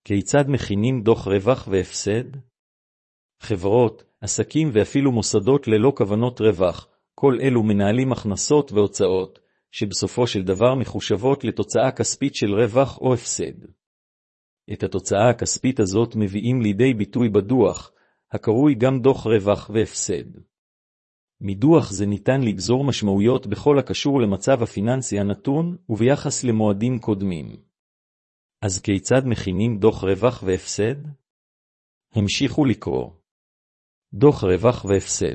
כיצד מכינים דוח רווח והפסד? חברות, עסקים ואפילו מוסדות ללא כוונות רווח, כל אלו מנהלים הכנסות והוצאות, שבסופו של דבר מחושבות לתוצאה כספית של רווח או הפסד. את התוצאה הכספית הזאת מביאים לידי ביטוי בדוח, הקרוי גם דוח רווח והפסד. מדוח זה ניתן לגזור משמעויות בכל הקשור למצב הפיננסי הנתון וביחס למועדים קודמים. אז כיצד מכינים דוח רווח והפסד? המשיכו לקרוא. דוח רווח והפסד.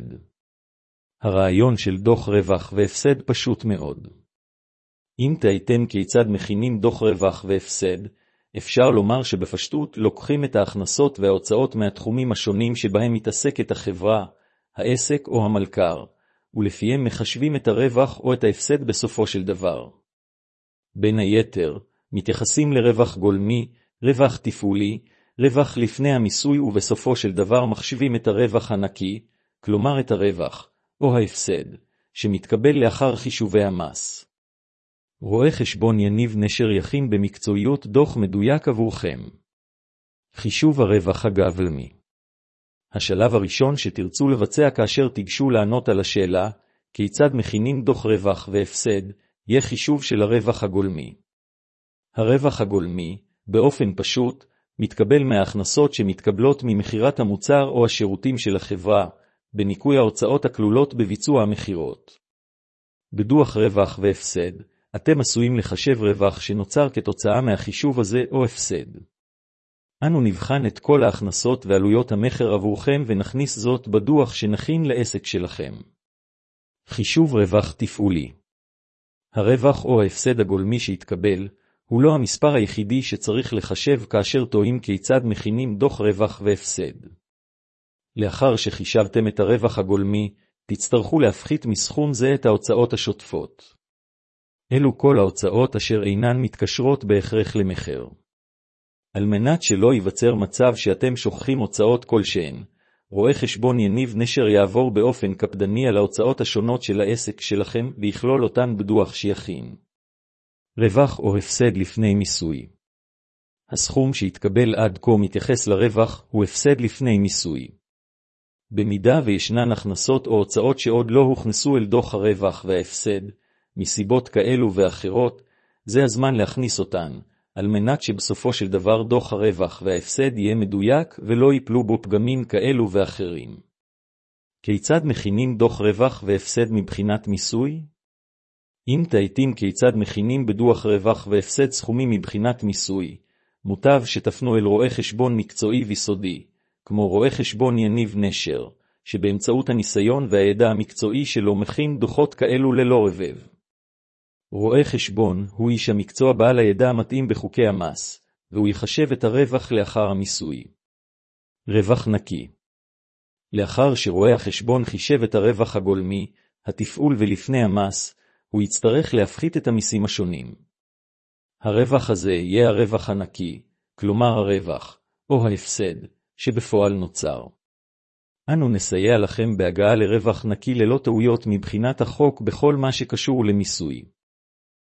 הרעיון של דוח רווח והפסד פשוט מאוד. אם תהיתם כיצד מכינים דוח רווח והפסד, אפשר לומר שבפשטות לוקחים את ההכנסות וההוצאות מהתחומים השונים שבהם מתעסקת החברה, העסק או המלכ"ר, ולפיהם מחשבים את הרווח או את ההפסד בסופו של דבר. בין היתר, מתייחסים לרווח גולמי, רווח תפעולי, רווח לפני המיסוי ובסופו של דבר מחשבים את הרווח הנקי, כלומר את הרווח, או ההפסד, שמתקבל לאחר חישובי המס. רואה חשבון יניב נשר יכין במקצועיות דוח מדויק עבורכם. חישוב הרווח הגולמי. השלב הראשון שתרצו לבצע כאשר תיגשו לענות על השאלה, כיצד מכינים דוח רווח והפסד, יהיה חישוב של הרווח הגולמי. הרווח הגולמי, באופן פשוט, מתקבל מההכנסות שמתקבלות ממחירת המוצר או השירותים של החברה, בניכוי ההוצאות הכלולות בביצוע המחירות. בדוח רווח והפסד, אתם עשויים לחשב רווח שנוצר כתוצאה מהחישוב הזה או הפסד. אנו נבחן את כל ההכנסות ועלויות המחר עבורכם ונכניס זאת בדוח שנכין לעסק שלכם. חישוב רווח תפעולי. הרווח או ההפסד הגולמי שהתקבל, הוא לא המספר היחידי שצריך לחשב כאשר תוהים כיצד מכינים דוח רווח והפסד. לאחר שחישבתם את הרווח הגולמי, תצטרכו להפחית מסכום זה את ההוצאות השוטפות. אלו כל ההוצאות אשר אינן מתקשרות בהכרח למחר. על מנת שלא ייווצר מצב שאתם שוכחים הוצאות כלשהן, רואה חשבון יניב נשר יעבור באופן קפדני על ההוצאות השונות של העסק שלכם ויכלול אותן בדוח שיכין. רווח או הפסד לפני מיסוי. הסכום שהתקבל עד כה מתייחס לרווח הוא הפסד לפני מיסוי. במידה וישנן הכנסות או הוצאות שעוד לא הוכנסו אל דוח הרווח וההפסד, מסיבות כאלו ואחרות, זה הזמן להכניס אותן, על מנת שבסופו של דבר דוח הרווח וההפסד יהיה מדויק ולא ייפלו בו פגמים כאלו ואחרים. כיצד מכינים דוח רווח והפסד מבחינת מיסוי? אם תהיתם כיצד מכינים בדוח רווח והפסד סכומים מבחינת מיסוי, מוטב שתפנו אל רואה חשבון מקצועי ויסודי, כמו רואה חשבון יניב נשר, שבאמצעות הניסיון והידע המקצועי שלו מכין דוחות כאלו ללא רבב. רואה חשבון הוא איש המקצוע בעל הידע המתאים בחוקי המס, והוא יחשב את הרווח לאחר המיסוי. רווח נקי. לאחר שרואה החשבון חישב את הרווח הגולמי, התפעול ולפני המס, הוא יצטרך להפחית את המיסים השונים. הרווח הזה יהיה הרווח הנקי, כלומר הרווח, או ההפסד, שבפועל נוצר. אנו נסייע לכם בהגעה לרווח נקי ללא טעויות מבחינת החוק בכל מה שקשור למיסוי.